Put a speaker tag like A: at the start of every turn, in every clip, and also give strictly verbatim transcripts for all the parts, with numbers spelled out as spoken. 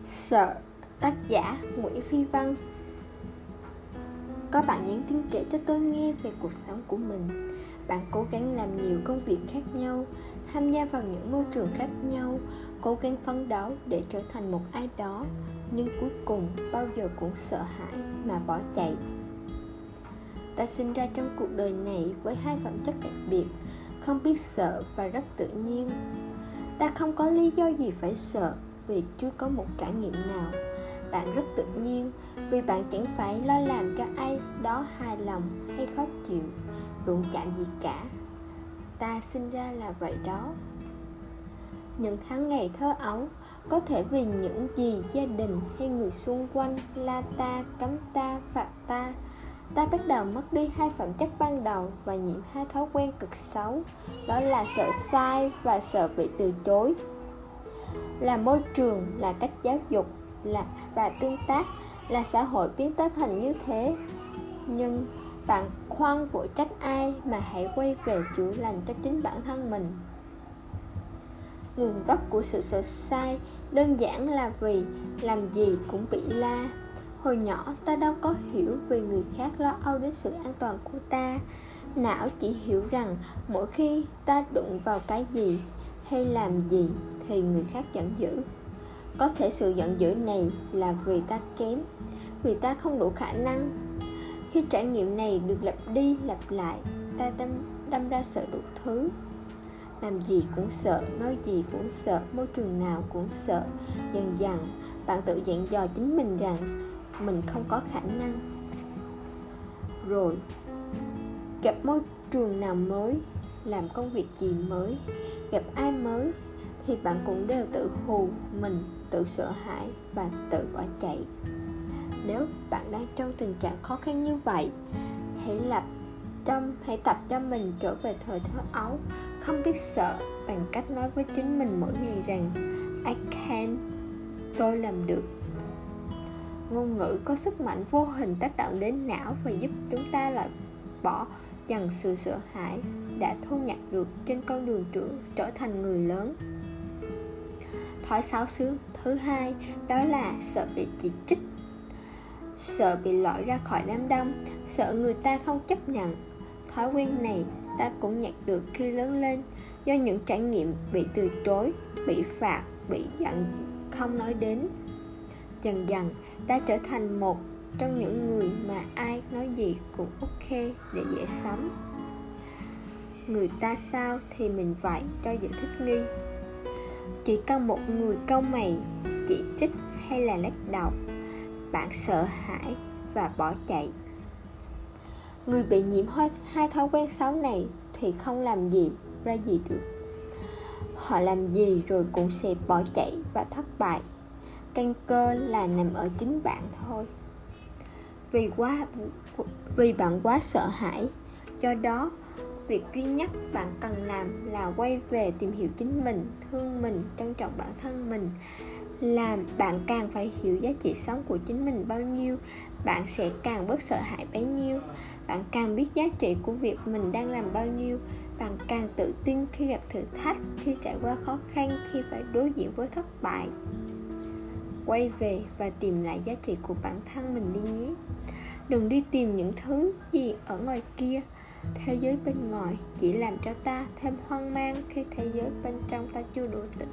A: Sợ. Tác giả Nguyễn Phi Văn. Có bạn nhắn tin kể cho tôi nghe về cuộc sống của mình. Bạn cố gắng làm nhiều công việc khác nhau, tham gia vào những môi trường khác nhau, cố gắng phấn đấu để trở thành một ai đó, nhưng cuối cùng bao giờ cũng sợ hãi mà bỏ chạy. Ta sinh ra trong cuộc đời này với hai phẩm chất đặc biệt, không biết sợ và rất tự nhiên. Ta không có lý do gì phải sợ vì chưa có một trải nghiệm nào. Bạn rất tự nhiên vì bạn chẳng phải lo làm cho ai đó hài lòng hay khó chịu, đụng chạm gì cả. Ta sinh ra là vậy đó. Những tháng ngày thơ ấu, có thể vì những gì gia đình hay người xung quanh la ta, cấm ta, phạt ta, ta bắt đầu mất đi hai phẩm chất ban đầu và nhiễm hai thói quen cực xấu, đó là sợ sai và sợ bị từ chối. Là môi trường, là cách giáo dục là và tương tác, là xã hội biến ta thành như thế. Nhưng bạn khoan vội trách ai mà hãy quay về chữa lành cho chính bản thân mình. Nguồn gốc của sự sợ sai đơn giản là vì làm gì cũng bị la. Hồi nhỏ ta đâu có hiểu vì người khác lo âu đến sự an toàn của ta. Não chỉ hiểu rằng mỗi khi ta đụng vào cái gì hay làm gì thì người khác giận dữ. Có thể sự giận dữ này là vì ta kém, vì ta không đủ khả năng. Khi trải nghiệm này được lặp đi lặp lại, ta đâm, đâm ra sợ đủ thứ. Làm gì cũng sợ, nói gì cũng sợ, môi trường nào cũng sợ. Dần dần, bạn tự dặn dò chính mình rằng mình không có khả năng. Rồi, gặp môi trường nào mới, làm công việc gì mới, gặp ai mới, thì bạn cũng đều tự hù mình, tự sợ hãi và tự bỏ chạy. Nếu bạn đang trong tình trạng khó khăn như vậy, hãy lập trong hãy tập cho mình trở về thời thơ ấu, không biết sợ, bằng cách nói với chính mình mỗi ngày rằng I can, tôi làm được. Ngôn ngữ có sức mạnh vô hình tác động đến não và giúp chúng ta loại bỏ dần sự sợ hãi đã thu nhặt được trên con đường trưởng trở thành người lớn. Thói xấu xứ thứ hai đó là sợ bị chỉ trích, sợ bị loại ra khỏi đám đông, sợ người ta không chấp nhận. Thói quen này ta cũng nhặt được khi lớn lên do những trải nghiệm bị từ chối, bị phạt, bị giận không nói đến. Dần dần ta trở thành một trong những người mà ai nói gì cũng ok để dễ sống. Người ta sao thì mình vậy cho dễ thích nghi. Chỉ cần một người cau mày, chỉ trích hay là lắc đầu, bạn sợ hãi và bỏ chạy. Người bị nhiễm hai thói quen xấu này thì không làm gì ra gì được. Họ làm gì rồi cũng sẽ bỏ chạy và thất bại. Căn cơ là nằm ở chính bạn thôi. Vì quá vì bạn quá sợ hãi, do đó việc duy nhất bạn cần làm là quay về tìm hiểu chính mình, thương mình, trân trọng bản thân mình. Là bạn càng phải hiểu giá trị sống của chính mình bao nhiêu, bạn sẽ càng bớt sợ hãi bấy nhiêu. Bạn càng biết giá trị của việc mình đang làm bao nhiêu, bạn càng tự tin khi gặp thử thách, khi trải qua khó khăn, khi phải đối diện với thất bại. Quay về và tìm lại giá trị của bản thân mình đi nhé. Đừng đi tìm những thứ gì ở ngoài kia. Thế giới bên ngoài chỉ làm cho ta thêm hoang mang khi thế giới bên trong ta chưa đủ tỉnh.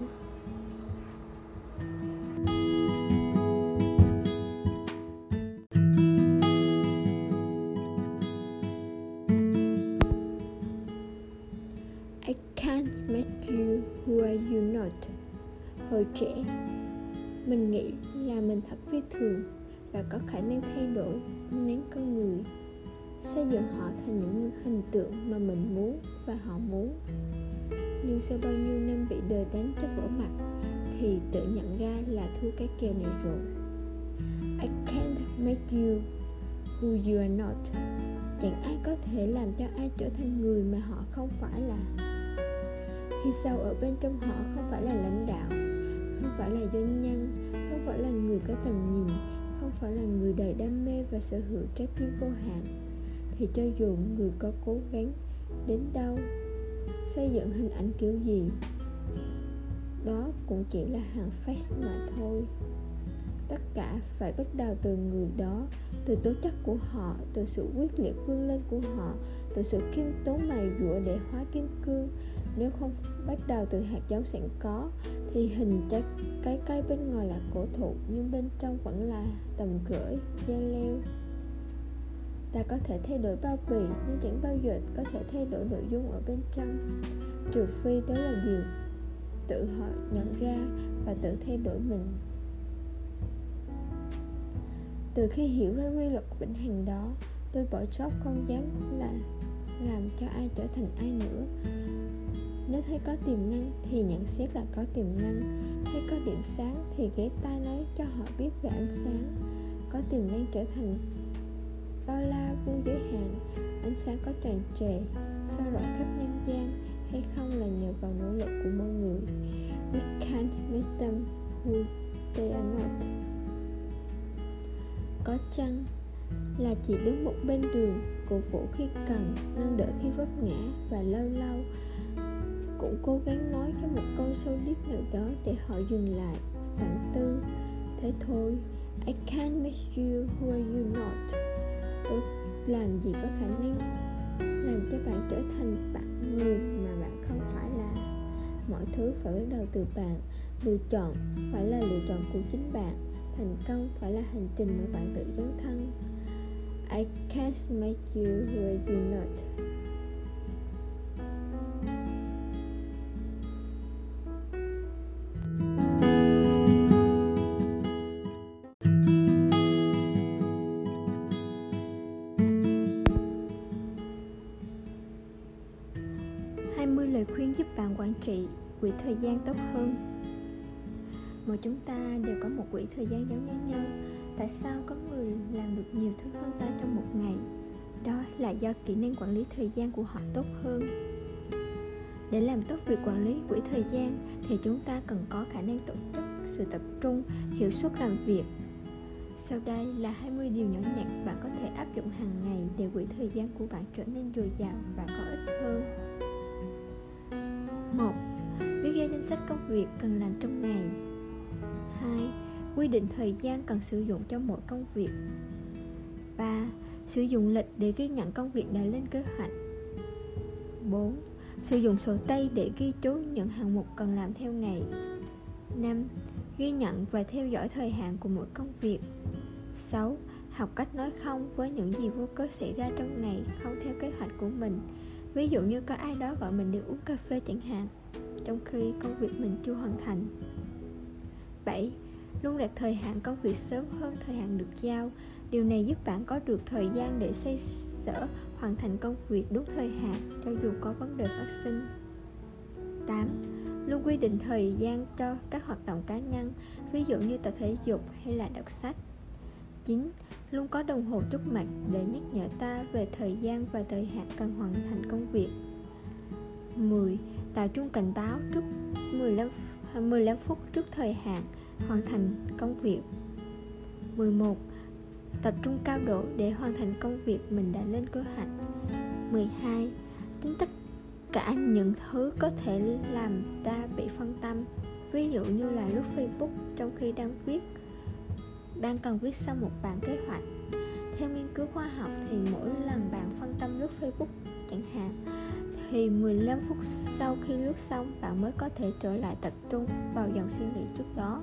A: I can't make you who are you not. Hồi trẻ, mình nghĩ là mình thật phi thường và có khả năng thay đổi, nén con người, xây dựng họ thành những hình tượng mà mình muốn và họ muốn. Nhưng sau bao nhiêu năm bị đời đánh cho vỡ mặt thì tự nhận ra là thua cái kèo này rồi. I can't make you who you are not. Chẳng ai có thể làm cho ai trở thành người mà họ không phải là. Khi sâu ở bên trong họ không phải là lãnh đạo, không phải là doanh nhân, không phải là người có tầm nhìn, không phải là người đầy đam mê và sở hữu trái tim vô hạn, thì cho dù người có cố gắng đến đâu, xây dựng hình ảnh kiểu gì, đó cũng chỉ là hàng fake mà thôi. Tất cả phải bắt đầu từ người đó, từ tố chất của họ, từ sự quyết liệt vươn lên của họ, từ sự khiêm tốn mài dũa để hóa kim cương. Nếu không bắt đầu từ hạt giống sẵn có, thì hình trái cái cây bên ngoài là cổ thụ, nhưng bên trong vẫn là tầm gửi, dây leo. Ta có thể thay đổi bao bì, nhưng chẳng bao giờ có thể thay đổi nội dung ở bên trong, trừ phi đó là điều tự họ nhận ra và tự thay đổi mình. Từ khi hiểu ra quy luật vĩnh hằng đó, tôi bỏ chót không dám là làm cho ai trở thành ai nữa. Nếu thấy có tiềm năng thì nhận xét là có tiềm năng, thấy có điểm sáng thì ghé tai nói cho họ biết về ánh sáng. Có tiềm năng trở thành bao la vô giới hạn, ánh sáng có tràn trề, soi rọi khắp nhân gian hay không là nhờ vào nỗ lực của mỗi người. We can't make them who they are not. Có chăng là chỉ đứng một bên đường, cổ vũ khi cần, nâng đỡ khi vấp ngã, và lâu lâu cũng cố gắng nói cho một câu sâu deep nào đó để họ dừng lại, phản tư. Thế thôi, I can't make you who are you not. Tôi làm gì có khả năng làm cho bạn trở thành bạn người mà bạn không phải là. Mọi thứ phải bắt đầu từ bạn. Lựa chọn phải là lựa chọn của chính bạn. Thành công phải là hành trình mà bạn tự dấn thân. I can't make you who are you not. hai mươi lời khuyên giúp bạn quản trị quỹ thời gian tốt hơn. Mỗi chúng ta đều có một quỹ thời gian giống như nhau. Tại sao có người làm được nhiều thứ hơn ta trong một ngày? Đó là do kỹ năng quản lý thời gian của họ tốt hơn. Để làm tốt việc quản lý quỹ thời gian thì chúng ta cần có khả năng tổ chức, sự tập trung, hiệu suất làm việc. Sau đây là hai mươi điều nhỏ nhặt bạn có thể áp dụng hàng ngày để quỹ thời gian của bạn trở nên dồi dào và có ích hơn. một. Viết ra danh sách công việc cần làm trong ngày. Hai. Quy định thời gian cần sử dụng cho mỗi công việc. Ba. Sử dụng lịch để ghi nhận công việc đã lên kế hoạch. Bốn. Sử dụng sổ tay để ghi chú những hạng mục cần làm theo ngày. Năm. Ghi nhận và theo dõi thời hạn của mỗi công việc. Sáu. Học cách nói không với những gì vô cớ xảy ra trong ngày không theo kế hoạch của mình. Ví dụ như có ai đó gọi mình đi uống cà phê chẳng hạn, trong khi công việc mình chưa hoàn thành. Bảy. Luôn đặt thời hạn công việc sớm hơn thời hạn được giao. Điều này giúp bạn có được thời gian để xoay sở hoàn thành công việc đúng thời hạn cho dù có vấn đề phát sinh. Tám. Luôn quy định thời gian cho các hoạt động cá nhân, ví dụ như tập thể dục hay là đọc sách. Chín. Luôn có đồng hồ trước mặt để nhắc nhở ta về thời gian và thời hạn cần hoàn thành công việc. Mười. Tạo chuông cảnh báo trước mười lăm phút trước thời hạn hoàn thành công việc. Mười một. Tập trung cao độ để hoàn thành công việc mình đã lên kế hoạch. Mười hai. Tính tất cả những thứ có thể làm ta bị phân tâm, ví dụ như là lướt Facebook trong khi đang viết đang cần viết xong một bản kế hoạch. Theo nghiên cứu khoa học thì mỗi lần bạn phân tâm lướt Facebook chẳng hạn, thì mười lăm phút sau khi lướt xong bạn mới có thể trở lại tập trung vào dòng suy nghĩ trước đó.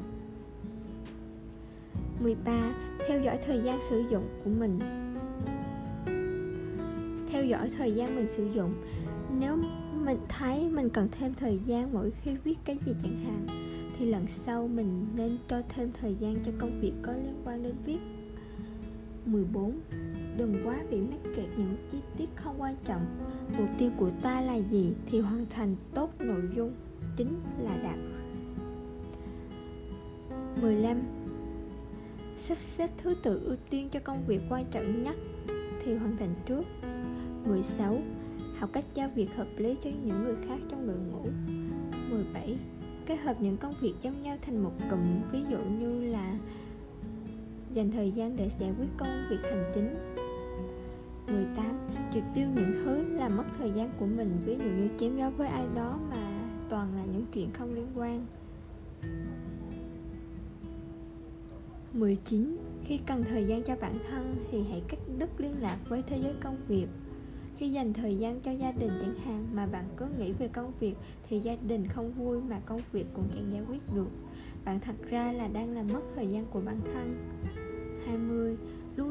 A: Mười ba. Theo dõi thời gian sử dụng của mình. Theo dõi thời gian mình sử dụng. Nếu mình thấy mình cần thêm thời gian mỗi khi viết cái gì chẳng hạn, thì lần sau mình nên cho thêm thời gian cho công việc có liên quan đến viết. Mười bốn. Đừng quá bị mắc kẹt những chi tiết không quan trọng. Mục tiêu của ta là gì thì hoàn thành tốt nội dung chính là đạt. Mười lăm. Sắp xếp thứ tự ưu tiên cho công việc quan trọng nhất thì hoàn thành trước. Mười sáu. Học cách giao việc hợp lý cho những người khác trong đội ngũ. Mười bảy. Kết hợp những công việc giống nhau thành một cụm, ví dụ như là dành thời gian để giải quyết công việc hành chính. Mười tám. Triệt tiêu những thứ làm mất thời gian của mình, ví dụ như chém gió với ai đó mà toàn là những chuyện không liên quan. mười chín. Khi cần thời gian cho bản thân thì hãy cắt đứt liên lạc với thế giới công việc. Khi dành thời gian cho gia đình chẳng hạn mà bạn cứ nghĩ về công việc thì gia đình không vui mà công việc cũng chẳng giải quyết được. Bạn thật ra là đang làm mất thời gian của bản thân. hai mươi. Luôn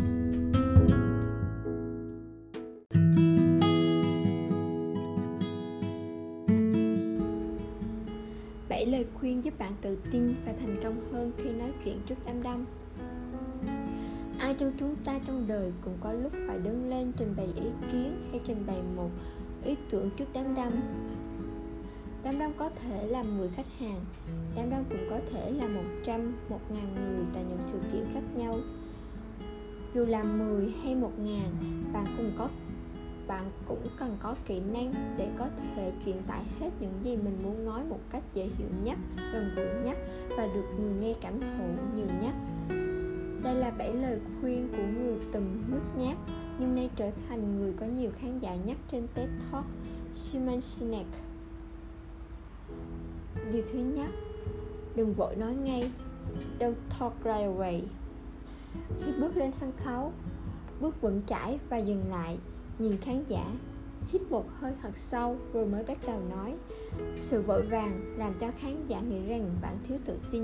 A: bảy lời khuyên giúp bạn tự tin và thành công hơn khi nói chuyện trước đám đông. Ai trong chúng ta trong đời cũng có lúc phải đứng lên trình bày ý kiến hay trình bày một ý tưởng trước đám đông. Đám đông có thể là mười khách hàng, đám đông cũng có thể là một trăm, một ngàn người tại những sự kiện khác nhau. Dù là mười hay một ngàn, bạn cũng có bạn cũng cần có kỹ năng để có thể truyền tải hết những gì mình muốn nói một cách dễ hiểu nhất, gần gũi nhất và được người nghe cảm thụ nhiều nhất. Đây là bảy lời khuyên của người từng nhút nhát nhưng nay trở thành người có nhiều khán giả nhất trên TED Talk, Simon Sinek. Điều thứ nhất, đừng vội nói ngay. Don't talk right away. Khi bước lên sân khấu, bước vững chãi và dừng lại, nhìn khán giả, hít một hơi thật sâu rồi mới bắt đầu nói. Sự vội vàng làm cho khán giả nghĩ rằng bạn thiếu tự tin.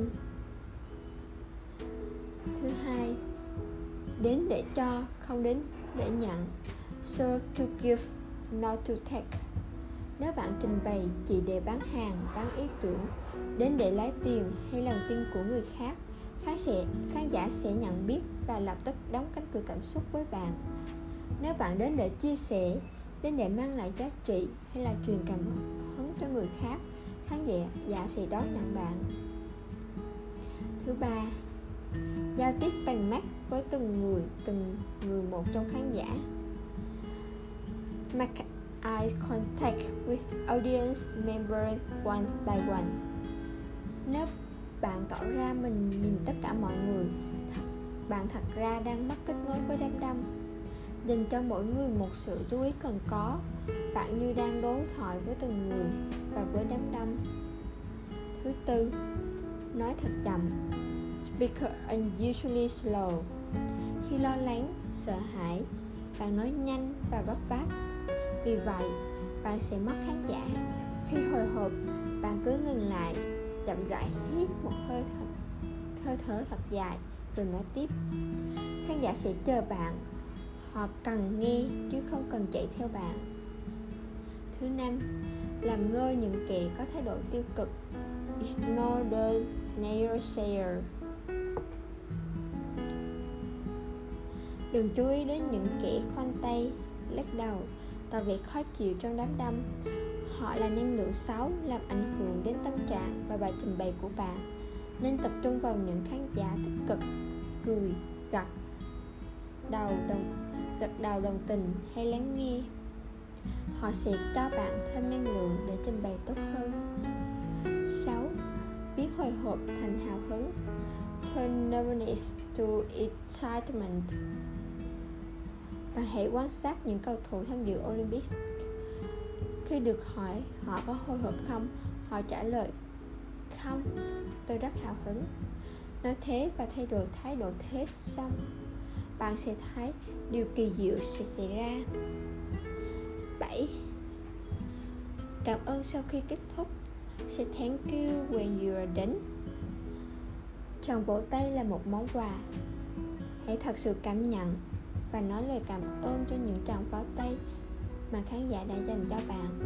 A: Thứ hai, đến để cho, không đến để nhận. Serve to give, not to take. Nếu bạn trình bày chỉ để bán hàng, bán ý tưởng, đến để lấy tiền hay lòng tin của người khác, khán, sẽ, khán giả sẽ nhận biết và lập tức đóng cánh cửa cảm xúc với bạn. Nếu bạn đến để chia sẻ, đến để mang lại giá trị hay là truyền cảm hứng cho người khác, khán giả, giả sẽ đón nhận bạn. Thứ ba, giao tiếp bằng mắt với từng người, từng người một trong khán giả. Make eye contact with audience member one by one. Nếu bạn tỏ ra mình nhìn tất cả mọi người, bạn thật ra đang mất kết nối với đám đông. Dành cho mỗi người một sự chú ý cần có, bạn như đang đối thoại với từng người và với đám đông. Thứ tư, nói thật chậm. Speak unusually slow. Khi lo lắng, sợ hãi, bạn nói nhanh và vấp váp. Vì vậy, bạn sẽ mất khán giả. Khi hồi hộp, bạn cứ ngừng lại, chậm rãi hít một hơi thật, hơi thở thật dài rồi nói tiếp. Khán giả sẽ chờ bạn. Họ cần nghe chứ không cần chạy theo bạn. Thứ năm, làm ngơ những kẻ có thái độ tiêu cực. Ignore the naysayer. Đừng chú ý đến những kẻ khoanh tay, lắc đầu, tỏ vẻ khó chịu trong đám đông. Họ là năng lượng xấu làm ảnh hưởng đến tâm trạng và bài trình bày của bạn. Nên tập trung vào những khán giả tích cực, cười, gật đầu đồng, gật đầu đồng tình hay lắng nghe. Họ sẽ cho bạn thêm năng lượng để trình bày tốt hơn. Sáu, biến hồi hộp thành hào hứng. Turn nervousness to excitement. Bạn hãy quan sát những cầu thủ tham dự Olympics. Khi được hỏi họ có hồi hộp không, họ trả lời không, tôi rất hào hứng. Nói thế và thay đổi thái độ thế xong, bạn sẽ thấy điều kỳ diệu sẽ xảy ra. Bảy, cảm ơn sau khi kết thúc. Say thank you when you are done. Tràng vỗ tay là một món quà. Hãy thật sự cảm nhận và nói lời cảm ơn cho những tràng pháo tay mà khán giả đã dành cho bạn.